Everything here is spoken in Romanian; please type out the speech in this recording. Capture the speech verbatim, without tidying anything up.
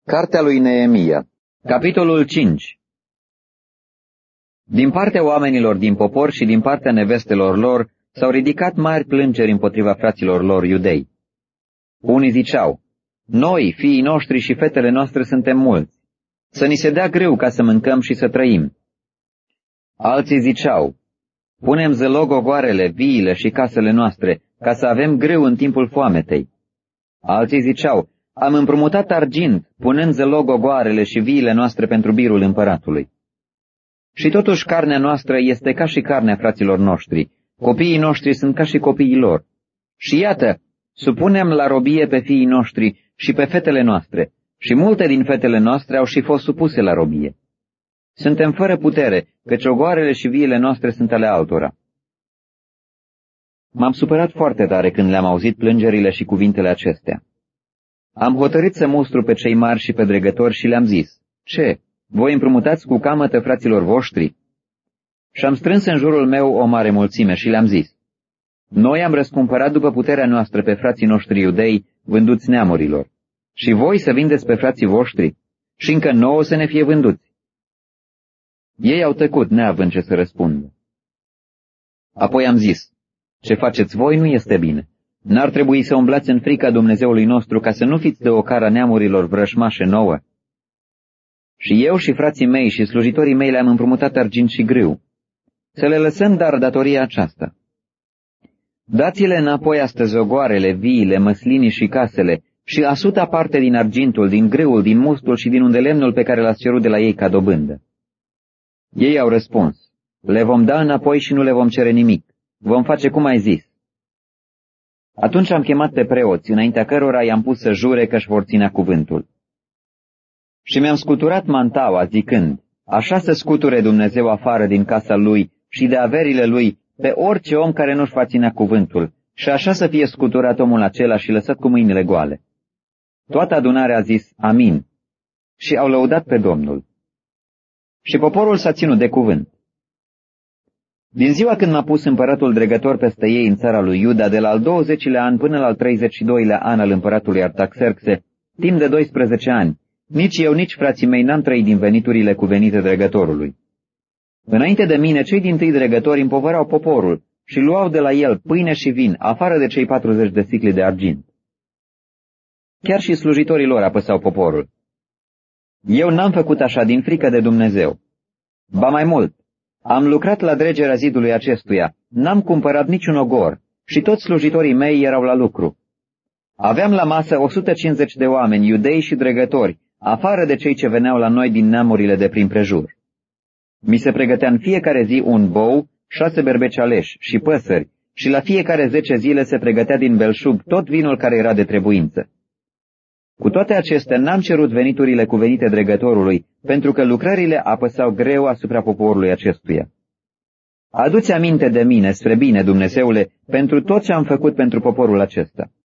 Cartea lui Neemia, capitolul cinci. Din partea oamenilor din popor și din partea nevestelor lor s-au ridicat mari plângeri împotriva fraților lor iudei. Unii ziceau, noi, fiii noștri și fetele noastre suntem mulți, să ni se dea greu ca să mâncăm și să trăim. Alții ziceau, punem zălog ogoarele, viile și casele noastre, ca să avem greu în timpul foametei. Alții ziceau, am împrumutat argint, punând zălog ogoarele și viile noastre pentru birul împăratului. Și totuși carnea noastră este ca și carnea fraților noștri, copiii noștri sunt ca și copiii lor. Și iată, supunem la robie pe fiii noștri și pe fetele noastre, și multe din fetele noastre au și fost supuse la robie. Suntem fără putere, căci ogoarele și viile noastre sunt ale altora. M-am supărat foarte tare când le-am auzit plângerile și cuvintele acestea. Am hotărât să mustru pe cei mari și pe dregători și le-am zis, ce, voi împrumutați cu camătă fraților voștri? Și am strâns în jurul meu o mare mulțime și le-am zis, noi am răscumpărat după puterea noastră pe frații noștri iudei, vânduți neamurilor, și voi să vindeți pe frații voștri, și încă nouă să ne fie vânduți. Ei au tăcut, neavând ce să răspundă. Apoi am zis, ce faceți voi nu este bine. N-ar trebui să umblați în frica Dumnezeului nostru ca să nu fiți de ocara neamurilor vrășmașe nouă. Și eu și frații mei și slujitorii mei le-am împrumutat argint și grâu. Să le lăsăm dar datoria aceasta. Dați-le înapoi astăzi ogoarele, viile, măslinii și casele și a suta parte din argintul, din grâul, din mustul și din undelemnul pe care l-ați cerut de la ei ca dobândă. Ei au răspuns, le vom da înapoi și nu le vom cere nimic. Vom face cum ai zis. Atunci am chemat pe preoți, înaintea cărora i-am pus să jure că își vor ținea cuvântul. Și mi-am scuturat mantaua, zicând, așa să scuture Dumnezeu afară din casa lui și de averile lui pe orice om care nu-și va ținea cuvântul, și așa să fie scuturat omul acela și lăsat cu mâinile goale. Toată adunarea a zis, amin, și au lăudat pe Domnul. Și poporul s-a ținut de cuvânt. Din ziua când m-a pus împăratul dregător peste ei în țara lui Iuda, de la al douăzecilea an până la al treizeci și doilea an al împăratului Artaxerxe, timp de doisprezece ani, nici eu, nici frații mei n-am trăit din veniturile cuvenite dregătorului. Înainte de mine, cei dintâi dregători împovărau poporul și luau de la el pâine și vin, afară de cei patruzeci de sicli de argint. Chiar și slujitorii lor apăsau poporul. Eu n-am făcut așa din frică de Dumnezeu. Ba mai mult, am lucrat la dregerea zidului acestuia, n-am cumpărat niciun ogor și toți slujitorii mei erau la lucru. Aveam la masă o sută cincizeci de oameni, iudei și dregători, afară de cei ce veneau la noi din neamurile de prin prejur. Mi se pregătea în fiecare zi un bou, șase berbeci aleși și păsări, și la fiecare zece zile se pregătea din belșug tot vinul care era de trebuință. Cu toate acestea n-am cerut veniturile cuvenite dregătorului, pentru că lucrările apăsau greu asupra poporului acestuia. Adu-ți aminte de mine, spre bine, Dumnezeule, pentru tot ce am făcut pentru poporul acesta.